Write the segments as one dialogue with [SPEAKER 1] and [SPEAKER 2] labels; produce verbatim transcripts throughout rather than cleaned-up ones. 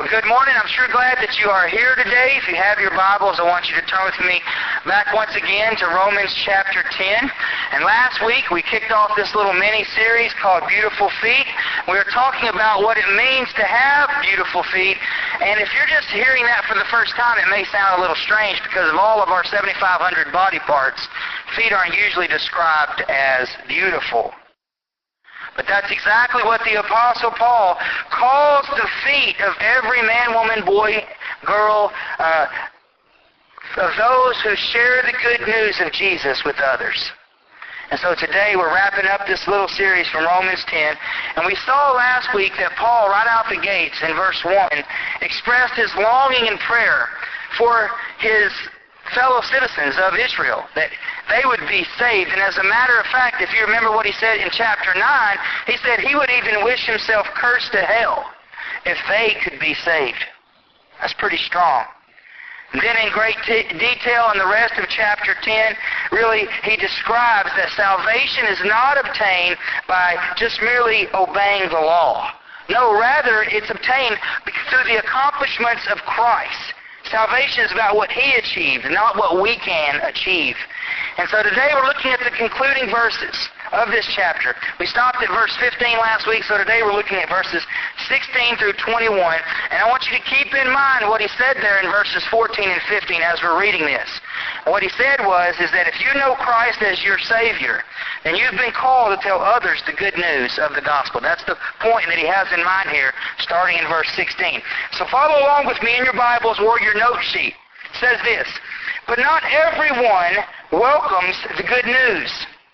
[SPEAKER 1] Well, good morning. I'm sure glad that you are here today. If you have your Bibles, I want you to turn with me back once again to Romans chapter ten. And last week we kicked off this little mini-series called Beautiful Feet. We were talking about what it means to have beautiful feet. And if you're just hearing that for the first time, it may sound a little strange because of all of our seventy-five hundred body parts, feet aren't usually described as beautiful. But that's exactly what the Apostle Paul calls the feet of every man, woman, boy, girl, uh, of those who share the good news of Jesus with others. And so today we're wrapping up this little series from Romans ten. And we saw last week that Paul, right out the gates in verse one, expressed his longing and prayer for his fellow citizens of Israel, that they would be saved. And as a matter of fact, if you remember what he said in chapter nine, he said he would even wish himself cursed to hell if they could be saved. That's pretty strong. And then in great t- detail in the rest of chapter ten, really he describes that salvation is not obtained by just merely obeying the law. No, rather it's obtained through the accomplishments of Christ. Salvation is about what He achieved, not what we can achieve. And so today we're looking at the concluding verses of this chapter. We stopped at verse fifteen last week, so today we're looking at verses sixteen through twenty-one. And I want you to keep in mind what he said there in verses fourteen and fifteen as we're reading this. And what he said was, is that if you know Christ as your Savior, then you've been called to tell others the good news of the gospel. That's the point that he has in mind here, starting in verse sixteen. So follow along with me in your Bibles or your note sheet. It says this, "But not everyone welcomes the good news.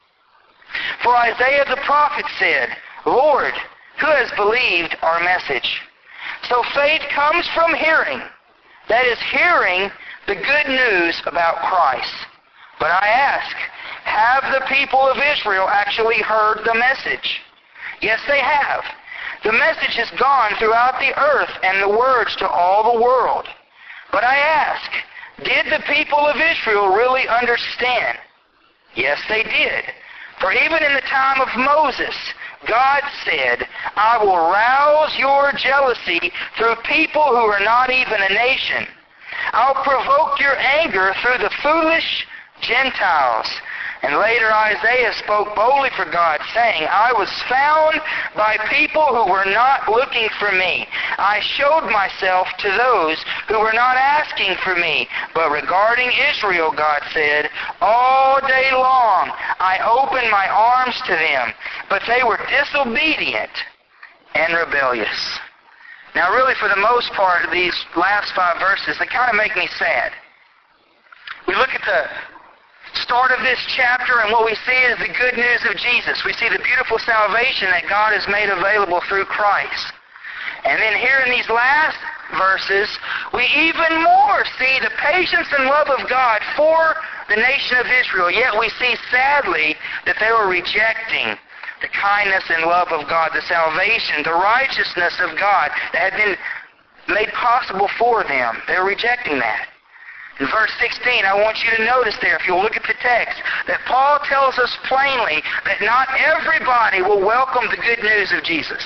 [SPEAKER 1] For Isaiah the prophet said, 'Lord, who has believed our message?' So faith comes from hearing, that is, hearing the good news about Christ. But I ask, have the people of Israel actually heard the message? Yes, they have. The message has gone throughout the earth and the words to all the world. But I ask, did the people of Israel really understand? Yes, they did. For even in the time of Moses, God said, 'I will rouse your jealousy through people who are not even a nation. I'll provoke your anger through the foolish Gentiles.' And later Isaiah spoke boldly for God, saying, 'I was found by people who were not looking for me. I showed myself to those who were not asking for me. But regarding Israel,' God said, 'all day long I opened my arms to them, but they were disobedient and rebellious.'" Now really, for the most part, these last five verses, they kind of make me sad. We look at the start of this chapter, and what we see is the good news of Jesus. We see the beautiful salvation that God has made available through Christ. And then here in these last verses, we even more see the patience and love of God for the nation of Israel. Yet we see, sadly, that they were rejecting the kindness and love of God, the salvation, the righteousness of God that had been made possible for them. They were rejecting that. In verse sixteen, I want you to notice there, if you'll look at the text, that Paul tells us plainly that not everybody will welcome the good news of Jesus.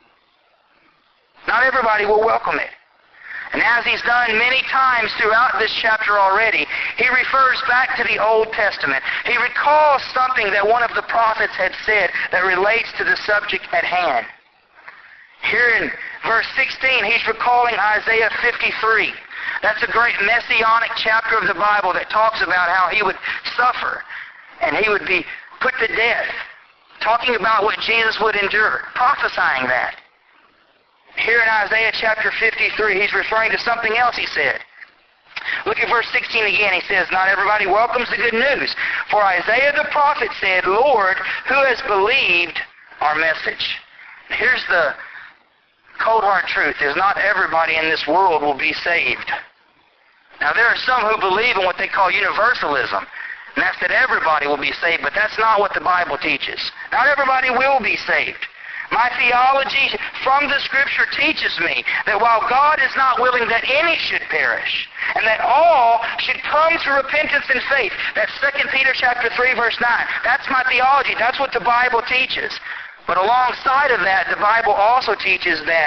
[SPEAKER 1] Not everybody will welcome it. And as he's done many times throughout this chapter already, he refers back to the Old Testament. He recalls something that one of the prophets had said that relates to the subject at hand. Here in verse sixteen, he's recalling Isaiah fifty-three. That's a great messianic chapter of the Bible that talks about how he would suffer and he would be put to death, talking about what Jesus would endure, prophesying that. Here in Isaiah chapter fifty-three, he's referring to something else he said. Look at verse sixteen again. He says, "Not everybody welcomes the good news. For Isaiah the prophet said, 'Lord, who has believed our message?'" Here's the cold hard truth, is not everybody in this world will be saved. Now there are some who believe in what they call universalism, and that's that everybody will be saved, but that's not what the Bible teaches. Not everybody will be saved. My theology from the Scripture teaches me that while God is not willing that any should perish, and that all should come to repentance and faith, that's Second Peter chapter three, verse nine. That's my theology. That's what the Bible teaches. But alongside of that, the Bible also teaches that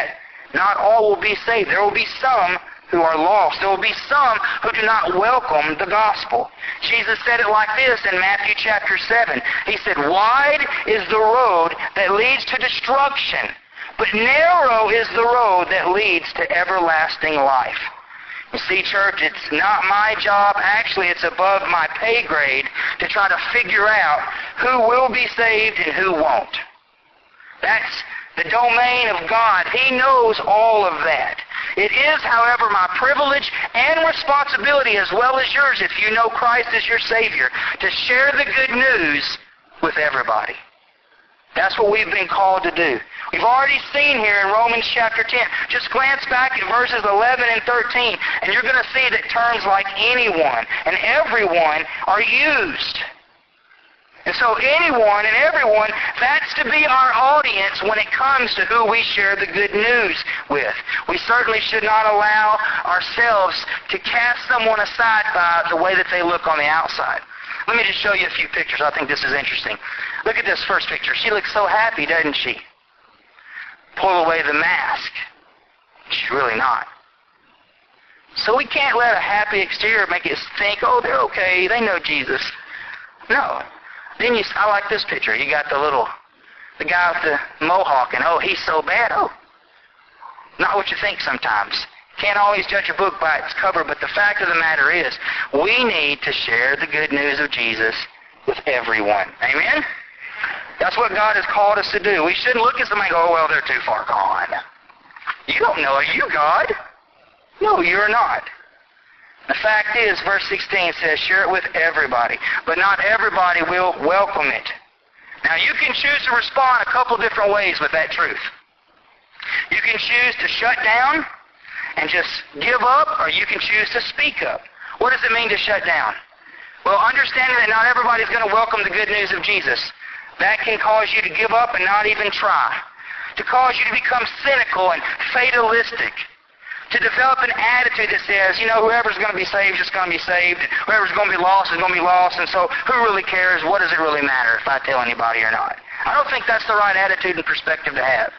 [SPEAKER 1] Not all will be saved. There will be some who are lost. There will be some who do not welcome the gospel. Jesus said it like this in Matthew chapter seven. He said, "Wide is the road that leads to destruction, but narrow is the road that leads to everlasting life." You see, church, it's not my job. Actually, it's above my pay grade to try to figure out who will be saved and who won't. That's the domain of God. He knows all of that. It is, however, my privilege and responsibility, as well as yours, if you know Christ as your Savior, to share the good news with everybody. That's what we've been called to do. We've already seen here in Romans chapter ten. Just glance back at verses eleven and thirteen, and you're going to see that terms like anyone and everyone are used. And so anyone and everyone, that's to be our audience when it comes to who we share the good news with. We certainly should not allow ourselves to cast someone aside by the way that they look on the outside. Let me just show you a few pictures. I think this is interesting. Look at this first picture. She looks so happy, doesn't she? Pull away the mask. She's really not. So we can't let a happy exterior make us think, oh, they're okay, they know Jesus. No. Then you, I like this picture. You got the little, the guy with the mohawk, and oh, he's so bad. Oh, not what you think sometimes. Can't always judge a book by its cover, but the fact of the matter is, we need to share the good news of Jesus with everyone. Amen? That's what God has called us to do. We shouldn't look at somebody and go, oh, well, they're too far gone. You don't know. Are you God? No, you're not. The fact is, verse sixteen says, share it with everybody. But not everybody will welcome it. Now, you can choose to respond a couple different ways with that truth. You can choose to shut down and just give up, or you can choose to speak up. What does it mean to shut down? Well, understanding that not everybody's going to welcome the good news of Jesus. That can cause you to give up and not even try. To cause you to become cynical and fatalistic. To develop an attitude that says, you know, whoever's going to be saved is going to be saved. Whoever's going to be lost is going to be lost. And so who really cares? What does it really matter if I tell anybody or not? I don't think that's the right attitude and perspective to have.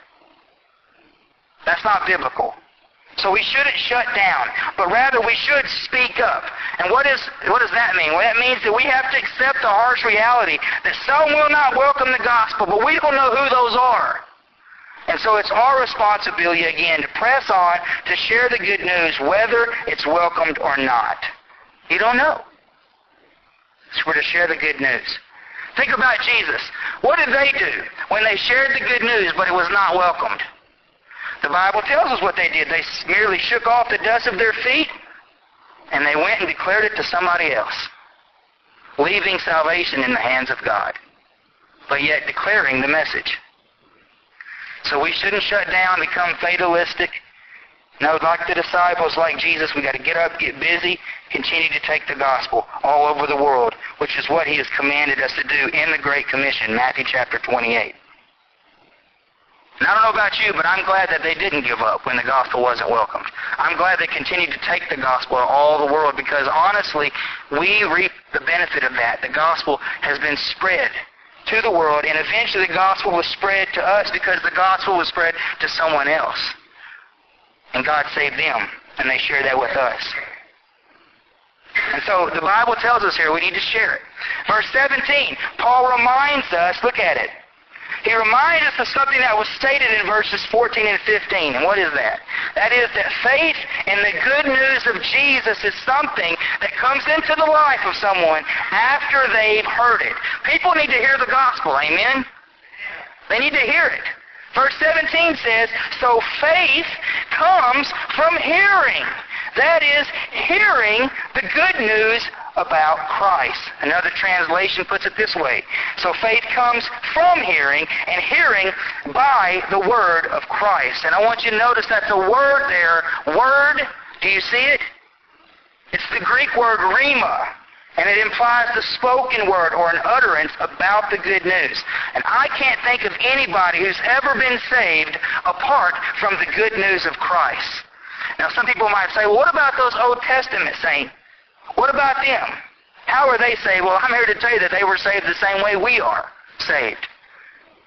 [SPEAKER 1] That's not biblical. So we shouldn't shut down, but rather we should speak up. And what is what does that mean? Well, that means that we have to accept the harsh reality that some will not welcome the gospel, but we don't know who those are. And so it's our responsibility, again, to press on, to share the good news, whether it's welcomed or not. You don't know. So we're to share the good news. Think about Jesus. What did they do when they shared the good news, but it was not welcomed? The Bible tells us what they did. They merely shook off the dust of their feet, and they went and declared it to somebody else, leaving salvation in the hands of God, but yet declaring the message. So we shouldn't shut down, become fatalistic. No, like the disciples, like Jesus, we got to get up, get busy, continue to take the gospel all over the world, which is what he has commanded us to do in the Great Commission, Matthew chapter twenty-eight. And I don't know about you, but I'm glad that they didn't give up when the gospel wasn't welcomed. I'm glad they continued to take the gospel to all the world, because honestly, we reap the benefit of that. The gospel has been spread to the world, and eventually the gospel was spread to us because the gospel was spread to someone else. And God saved them, and they shared that with us. And so the Bible tells us here we need to share it. Verse seventeen, Paul reminds us, look at it. He reminds us of something that was stated in verses fourteen and fifteen. And what is that? That is that faith in the good news of Jesus is something that comes into the life of someone after they've heard it. People need to hear the gospel, amen? They need to hear it. Verse seventeen says, so faith comes from hearing. That is, hearing the good news about Christ. Another translation puts it this way. So faith comes from hearing, and hearing by the word of Christ. And I want you to notice that the word there, word, do you see it? It's the Greek word rhema. And it implies the spoken word or an utterance about the good news. And I can't think of anybody who's ever been saved apart from the good news of Christ. Now, some people might say, well, what about those Old Testament saints? What about them? How are they saved? Well, I'm here to tell you that they were saved the same way we are saved.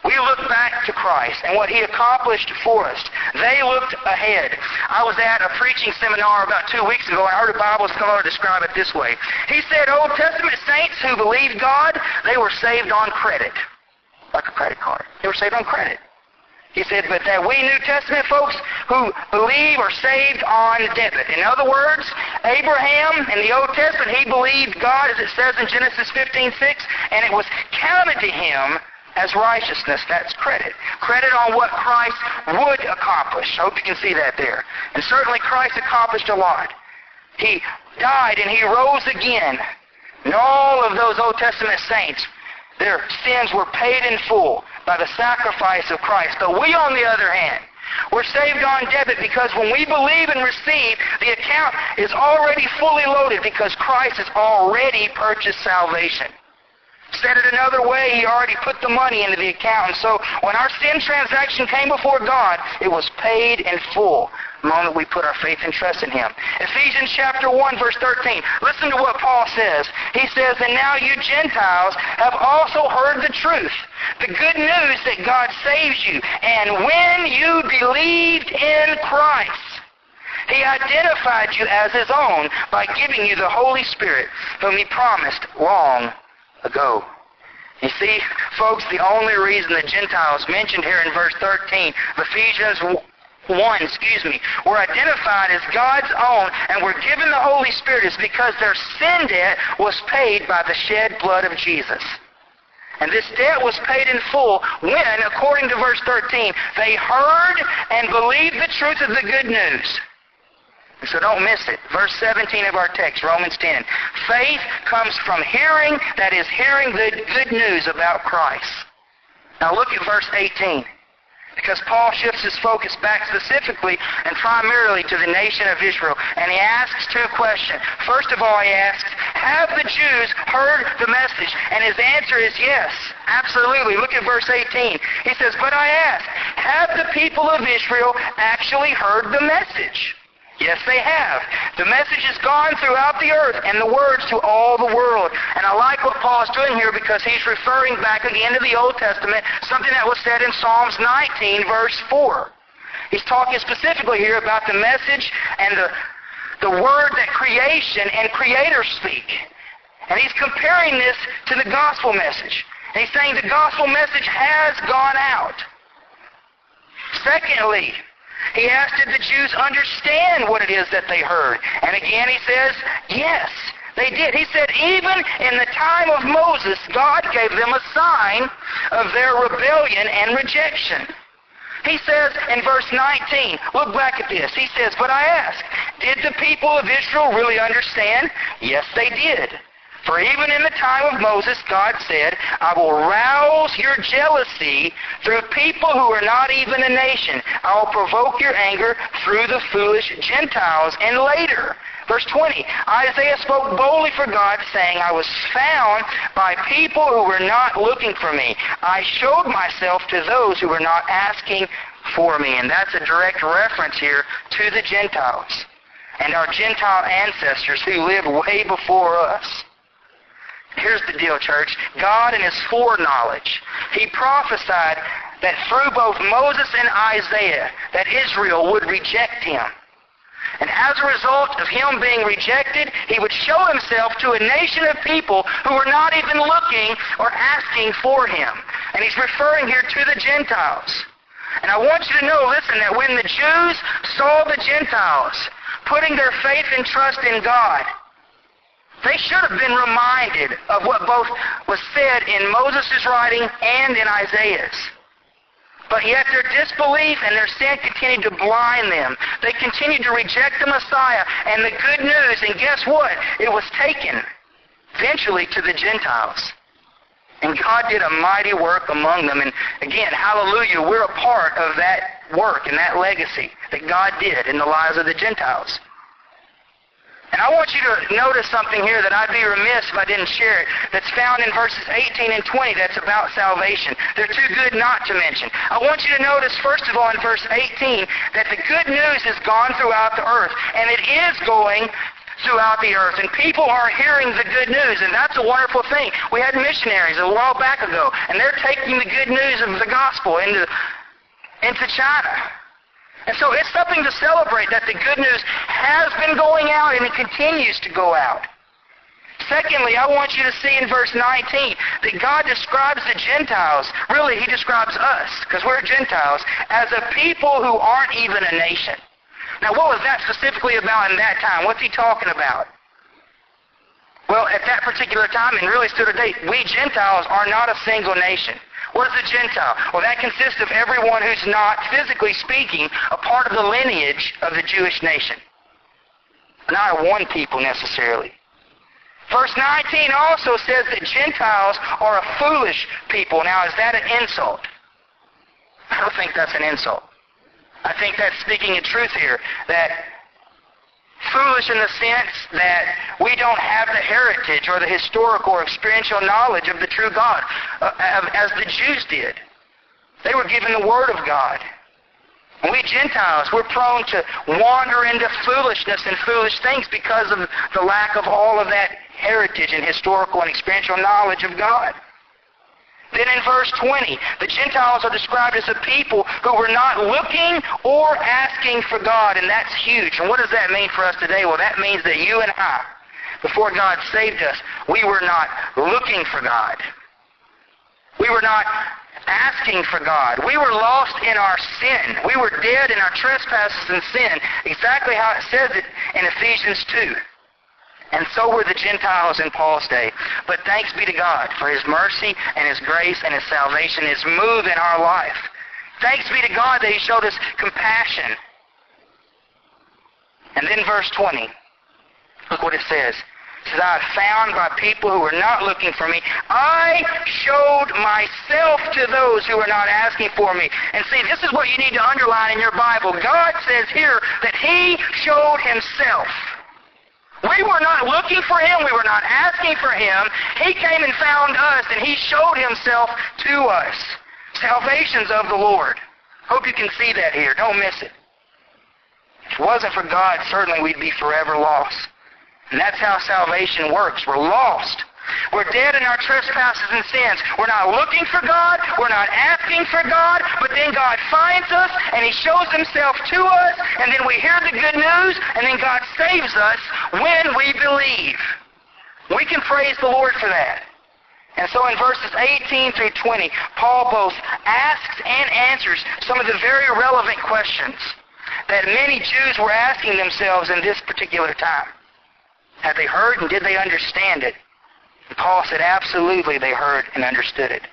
[SPEAKER 1] We look back to Christ and what He accomplished for us. They looked ahead. I was at a preaching seminar about two weeks ago, and I heard a Bible scholar describe it this way. He said Old Testament saints who believed God, they were saved on credit, like a credit card. They were saved on credit. He said, but that we New Testament folks who believe are saved on debit. In other words, Abraham in the Old Testament, he believed God, as it says in Genesis fifteen six, and it was counted to him as righteousness. That's credit. Credit on what Christ would accomplish. I hope you can see that there. And certainly Christ accomplished a lot. He died and He rose again. And all of those Old Testament saints, their sins were paid in full by the sacrifice of Christ. But we, on the other hand, we're saved on debit because when we believe and receive, the account is already fully loaded because Christ has already purchased salvation. Said it another way, He already put the money into the account. And so when our sin transaction came before God, it was paid in full the moment we put our faith and trust in Him. Ephesians chapter one, verse thirteen. Listen to what Paul says. He says, and now you Gentiles have also heard the truth, the good news that God saves you. And when you believed in Christ, He identified you as His own by giving you the Holy Spirit, whom He promised long ago. You see, folks, the only reason the Gentiles mentioned here in verse thirteen of Ephesians one, excuse me, were identified as God's own and were given the Holy Spirit is because their sin debt was paid by the shed blood of Jesus. And this debt was paid in full when, according to verse thirteen, they heard and believed the truth of the good news. So don't miss it. Verse seventeen of our text, Romans ten. Faith comes from hearing, that is, hearing the good news about Christ. Now look at verse eighteen. Because Paul shifts his focus back specifically and primarily to the nation of Israel. And he asks two questions. First of all, he asks, have the Jews heard the message? And his answer is yes, absolutely. Look at verse eighteen. He says, but I ask, have the people of Israel actually heard the message? Yes, they have. The message has gone throughout the earth and the words to all the world. And I like what Paul's doing here because he's referring back again to the Old Testament, something that was said in Psalms nineteen, verse four. He's talking specifically here about the message and the, the word that creation and creators speak. And he's comparing this to the gospel message. And he's saying the gospel message has gone out. Secondly, he asked, did the Jews understand what it is that they heard? And again he says, yes, they did. He said, even in the time of Moses, God gave them a sign of their rebellion and rejection. He says in verse nineteen, look back at this. He says, but I ask, did the people of Israel really understand? Yes, they did. For even in the time of Moses, God said, I will rouse your jealousy through people who are not even a nation. I will provoke your anger through the foolish Gentiles. And later, verse twenty, Isaiah spoke boldly for God, saying, I was found by people who were not looking for me. I showed myself to those who were not asking for me. And that's a direct reference here to the Gentiles and our Gentile ancestors who lived way before us. Here's the deal, church. God in His foreknowledge, He prophesied that through both Moses and Isaiah that Israel would reject Him. And as a result of Him being rejected, He would show Himself to a nation of people who were not even looking or asking for Him. And He's referring here to the Gentiles. And I want you to know, listen, that when the Jews saw the Gentiles putting their faith and trust in God, they should have been reminded of what both was said in Moses' writing and in Isaiah's. But yet their disbelief and their sin continued to blind them. They continued to reject the Messiah and the good news. And guess what? It was taken eventually to the Gentiles. And God did a mighty work among them. And again, hallelujah, we're a part of that work and that legacy that God did in the lives of the Gentiles. And I want you to notice something here that I'd be remiss if I didn't share it, that's found in verses eighteen and twenty that's about salvation. They're too good not to mention. I want you to notice, first of all, in verse eighteen, that the good news has gone throughout the earth, and it is going throughout the earth, and people are hearing the good news, and that's a wonderful thing. We had missionaries a while back ago, and they're taking the good news of the gospel into, into China. And so it's something to celebrate that the good news has been going out and it continues to go out. Secondly, I want you to see in verse nineteen that God describes the Gentiles, really he describes us, because we're Gentiles, as a people who aren't even a nation. Now what was that specifically about in that time? What's he talking about? Well, at that particular time, and really still today, we Gentiles are not a single nation. What is a Gentile? Well, that consists of everyone who's not, physically speaking, a part of the lineage of the Jewish nation. Not a one people necessarily. Verse nineteen also says that Gentiles are a foolish people. Now, is that an insult? I don't think that's an insult. I think that's speaking in truth here, that foolish in the sense that we don't have the heritage or the historical or experiential knowledge of the true God, uh, as the Jews did. They were given the Word of God. And we Gentiles, we're prone to wander into foolishness and foolish things because of the lack of all of that heritage and historical and experiential knowledge of God. Then in verse twenty, the Gentiles are described as a people who were not looking or asking for God, and that's huge. And what does that mean for us today? Well, that means that you and I, before God saved us, we were not looking for God. We were not asking for God. We were lost in our sin. We were dead in our trespasses and sin, exactly how it says it in Ephesians two. And so were the Gentiles in Paul's day. But thanks be to God for His mercy and His grace and His salvation, His move in our life. Thanks be to God that He showed us compassion. And then verse twenty, look what it says. It says, I found by people who were not looking for me. I showed myself to those who were not asking for me. And see, this is what you need to underline in your Bible. God says here that He showed Himself. We were not looking for Him. We were not asking for Him. He came and found us, and He showed Himself to us. Salvation's of the Lord. Hope you can see that here. Don't miss it. If it wasn't for God, certainly we'd be forever lost. And that's how salvation works. We're lost. We're dead in our trespasses and sins. We're not looking for God. We're not asking for God. But then God finds us, and He shows Himself to us, and then we hear the good news, and then God saves us when we believe. We can praise the Lord for that. And so in verses eighteen through twenty, Paul both asks and answers some of the very relevant questions that many Jews were asking themselves in this particular time. Had they heard and did they understand it? And Paul said absolutely they heard and understood it.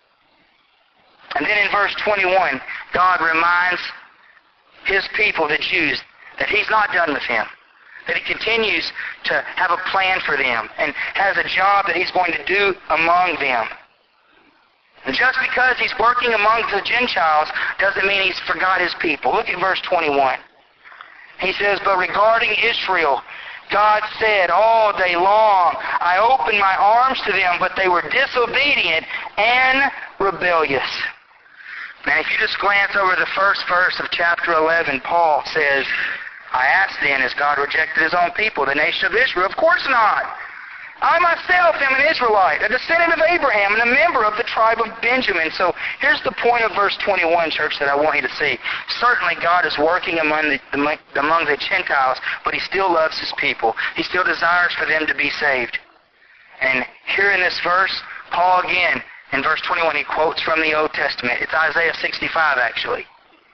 [SPEAKER 1] And then in verse twenty-one, God reminds His people, the Jews, that He's not done with them. That He continues to have a plan for them and has a job that He's going to do among them. And just because He's working among the Gentiles doesn't mean He's forgot His people. Look at verse twenty-one. He says, but regarding Israel, God said all day long, I opened my arms to them, but they were disobedient and rebellious. Now, if you just glance over the first verse of chapter eleven, Paul says, I asked then, has God rejected His own people, the nation of Israel? Of course not. I myself am an Israelite, a descendant of Abraham, and a member of the tribe of Benjamin. So here's the point of verse twenty-one, church, that I want you to see. Certainly God is working among the, among the Gentiles, but He still loves His people. He still desires for them to be saved. And here in this verse, Paul again, in verse twenty-one, he quotes from the Old Testament. It's Isaiah sixty-five, actually.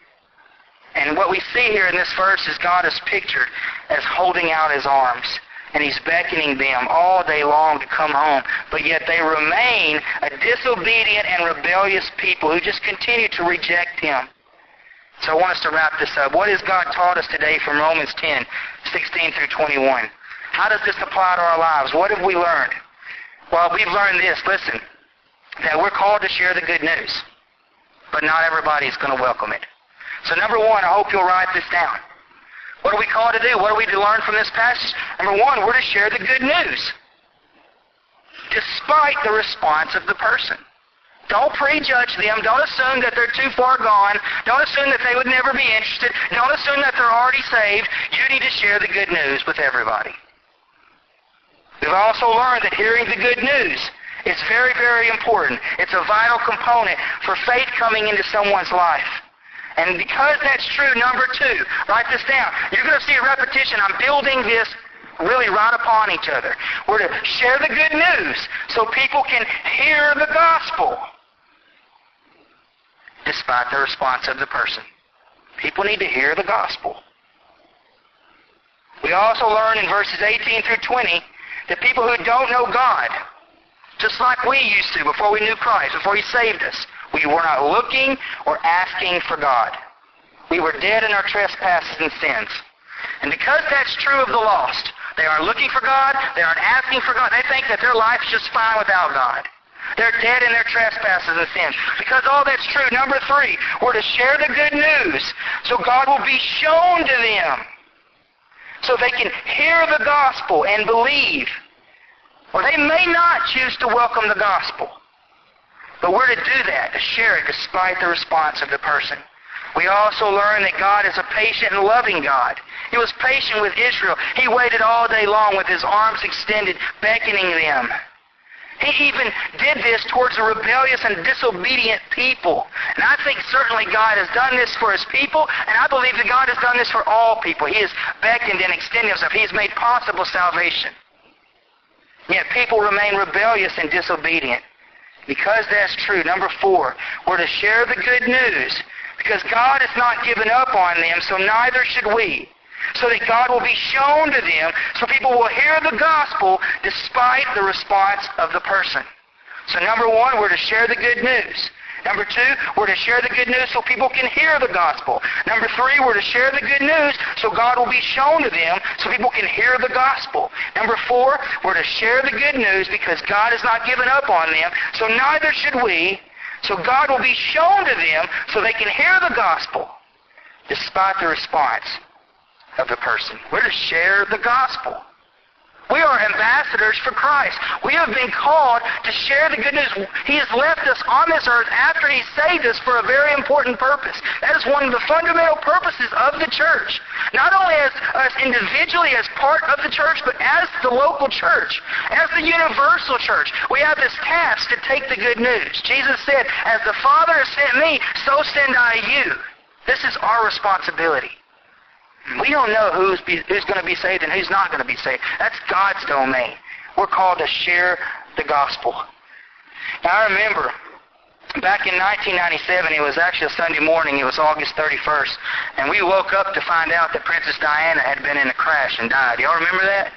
[SPEAKER 1] And what we see here in this verse is God is pictured as holding out His arms. And He's beckoning them all day long to come home. But yet they remain a disobedient and rebellious people who just continue to reject Him. So I want us to wrap this up. What has God taught us today from Romans ten, sixteen through twenty-one? How does this apply to our lives? What have we learned? Well, we've learned this, listen, that we're called to share the good news. But not everybody's going to welcome it. So number one, I hope you'll write this down. What are we called to do? What are we to learn from this passage? Number one, we're to share the good news, despite the response of the person. Don't prejudge them. Don't assume that they're too far gone. Don't assume that they would never be interested. Don't assume that they're already saved. You need to share the good news with everybody. We've also learned that hearing the good news is very, very important. It's a vital component for faith coming into someone's life. And because that's true, number two, write this down. You're going to see a repetition. I'm building this really right upon each other. We're to share the good news so people can hear the gospel despite the response of the person. People need to hear the gospel. We also learn in verses eighteen through twenty that people who don't know God, just like we used to before we knew Christ, before He saved us, we were not looking or asking for God. We were dead in our trespasses and sins. And because that's true of the lost, they aren't looking for God, they aren't asking for God, they think that their life's just fine without God. They're dead in their trespasses and sins. Because all that's true, number three, we're to share the good news so God will be shown to them, so they can hear the gospel and believe. Or they may not choose to welcome the gospel. But we're to do that, to share it despite the response of the person. We also learn that God is a patient and loving God. He was patient with Israel. He waited all day long with His arms extended, beckoning them. He even did this towards a rebellious and disobedient people. And I think certainly God has done this for His people, and I believe that God has done this for all people. He has beckoned and extended Himself. He has made possible salvation. Yet people remain rebellious and disobedient. Because that's true, number four, we're to share the good news because God has not given up on them, so neither should we. So that God will be shown to them, so people will hear the gospel despite the response of the person. So number one, we're to share the good news. Number two, we're to share the good news so people can hear the gospel. Number three, we're to share the good news so God will be shown to them so people can hear the gospel. Number four, we're to share the good news because God has not given up on them, so neither should we. So God will be shown to them so they can hear the gospel despite the response of the person. We're to share the gospel. We are ambassadors for Christ. We have been called to share the good news. He has left us on this earth after He saved us for a very important purpose. That is one of the fundamental purposes of the church. Not only as us individually as part of the church, but as the local church, as the universal church. We have this task to take the good news. Jesus said, as the Father has sent me, so send I you. This is our responsibility. We don't know who's, be, who's going to be saved and who's not going to be saved. That's God's domain. We're called to share the gospel. Now, I remember back in nineteen ninety-seven, it was actually a Sunday morning. It was August thirty-first. And we woke up to find out that Princess Diana had been in a crash and died. Y'all remember that?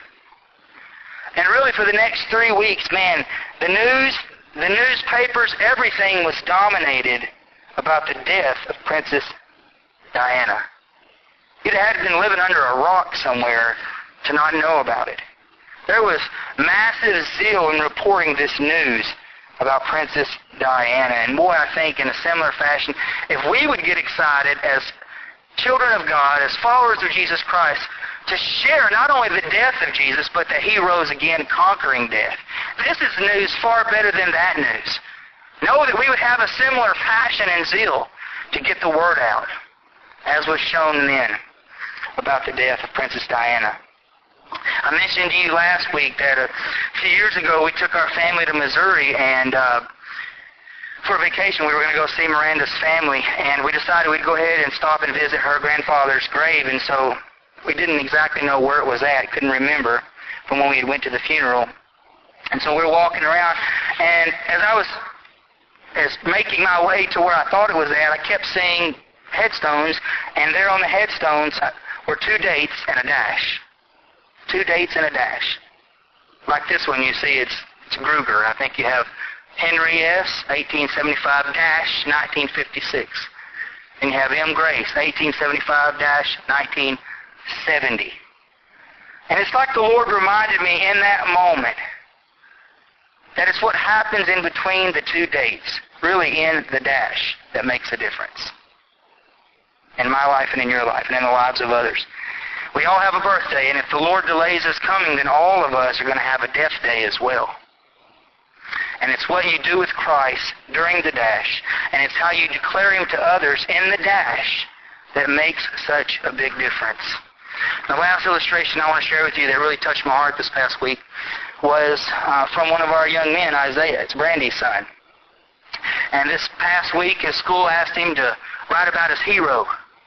[SPEAKER 1] And really for the next three weeks, man, the news, the newspapers, everything was dominated about the death of Princess Diana. You'd have been living under a rock somewhere to not know about it. There was massive zeal in reporting this news about Princess Diana. And boy, I think in a similar fashion, if we would get excited as children of God, as followers of Jesus Christ, to share not only the death of Jesus, but that He rose again conquering death. This is news far better than that news. Know that we would have a similar passion and zeal to get the word out, as was shown then about the death of Princess Diana. I mentioned to you last week that a few years ago we took our family to Missouri and uh, for a vacation. We were going to go see Miranda's family, and we decided we'd go ahead and stop and visit her grandfather's grave, and so we didn't exactly know where it was at, couldn't remember from when we had went to the funeral. And so we were walking around, and as I was as making my way to where I thought it was at, I kept seeing headstones, and there on the headstones were two dates and a dash. Two dates and a dash. Like this one you see, it's, it's Gruger. I think you have Henry S., eighteen seventy-five nineteen fifty-six. And you have M. Grace, eighteen seventy-five nineteen seventy. And it's like the Lord reminded me in that moment that it's what happens in between the two dates, really in the dash, that makes a difference. In my life and in your life and in the lives of others. We all have a birthday, and if the Lord delays us coming, then all of us are going to have a death day as well. And it's what you do with Christ during the dash, and it's how you declare Him to others in the dash that makes such a big difference. The last illustration I want to share with you that really touched my heart this past week was uh, from one of our young men, Isaiah. It's Brandy's son. And this past week, his school asked him to write about his hero.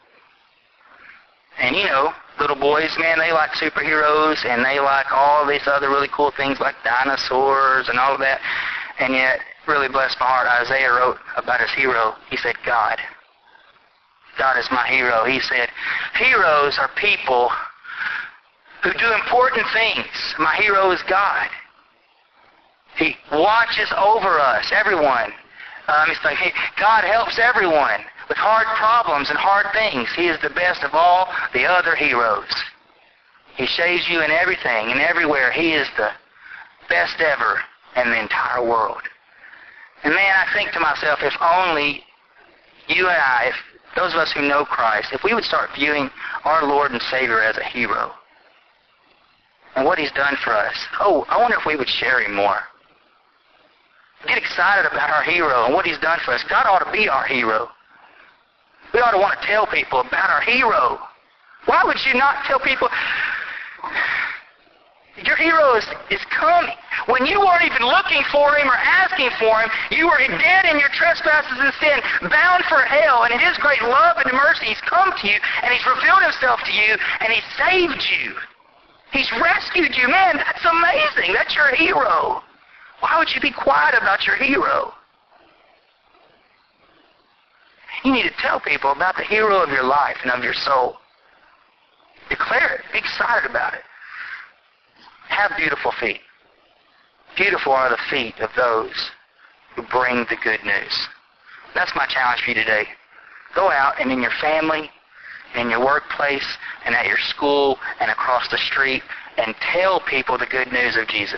[SPEAKER 1] And you know, little boys, man, they like superheroes, and they like all these other really cool things like dinosaurs and all of that. And yet, really blessed my heart, Isaiah wrote about his hero. He said, God. God is my hero. He said, heroes are people who do important things. My hero is God. He watches over us, everyone. Um, it's like, hey, God helps everyone with hard problems and hard things. He is the best of all the other heroes. He saves you in everything and everywhere. He is the best ever in the entire world. And man, I think to myself, if only you and I, if those of us who know Christ, if we would start viewing our Lord and Savior as a hero and what He's done for us, oh, I wonder if we would share Him more. Get excited about our hero and what He's done for us. God ought to be our hero. We ought to want to tell people about our hero. Why would you not tell people? Your hero is, is coming. When you weren't even looking for Him or asking for Him, you were dead in your trespasses and sin, bound for hell, and in His great love and mercy, He's come to you, and He's revealed Himself to you, and He's saved you. He's rescued you. Man, that's amazing. That's your hero. Why would you be quiet about your hero? You need to tell people about the hero of your life and of your soul. Declare it. Be excited about it. Have beautiful feet. Beautiful are the feet of those who bring the good news. That's my challenge for you today. Go out and in your family, in your workplace, and at your school, and across the street, and tell people the good news of Jesus.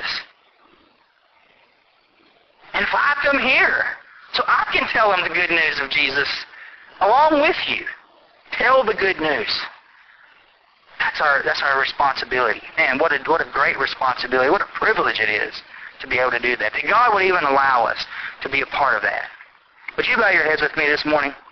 [SPEAKER 1] Invite them here so I can tell them the good news of Jesus along with you. Tell the good news. That's our that's our responsibility. Man, what a what a great responsibility. What a privilege it is to be able to do that. That God would even allow us to be a part of that. Would you bow your heads with me this morning?